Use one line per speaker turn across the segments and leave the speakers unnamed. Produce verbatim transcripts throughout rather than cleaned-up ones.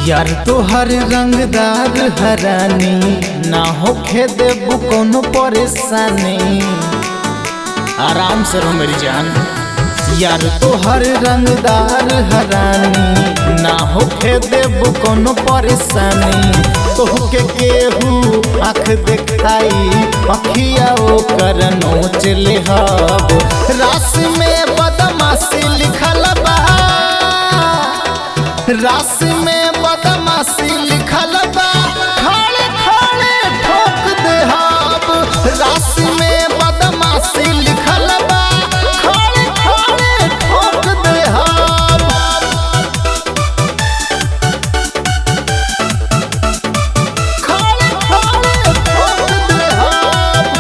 यार तोहर रंगदार हरानी ना होखे देबू कोनो परेशानी। आराम से रहो मेरी जान। यार तोहर रंगदार हरानी ना होखे देबू कोनो परेशानी। तोहके केहू आँख देखाई अखिया ओकर नोच लेहब। रास में बदमाशी लिखल बा, रास में बदमाशी लिखल बा, खड़े खड़े ठोक देहब। रास में बदमाशी लिखल बा, खड़े खड़े ठोक देहब। खड़े खड़े ठोक देहब।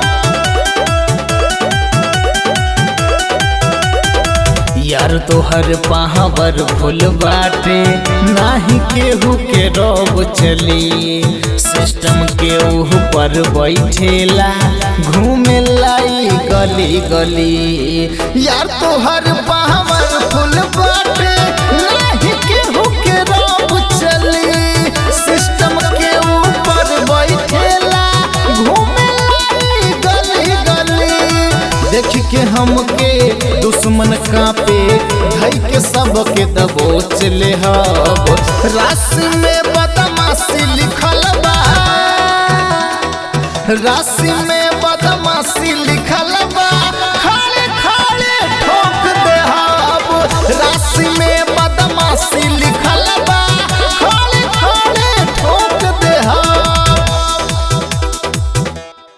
यार तोहर पाहवर फूल बाटे नाही केहू के रोब चली। सिस्टम के ऊपर बैठेला घूमे लाई गली गली। यार तोहर पाहवर फूल बाटे नाही केहू के रोब चली। सिस्टम के ऊपर बैठेला घूमे लाई गली गली। देख के हमके दुश्मन कांपे धई के सबके दबोच लेहब। रास में बदमाशी लिखल बा, रास में बदमाशी लिखल बा,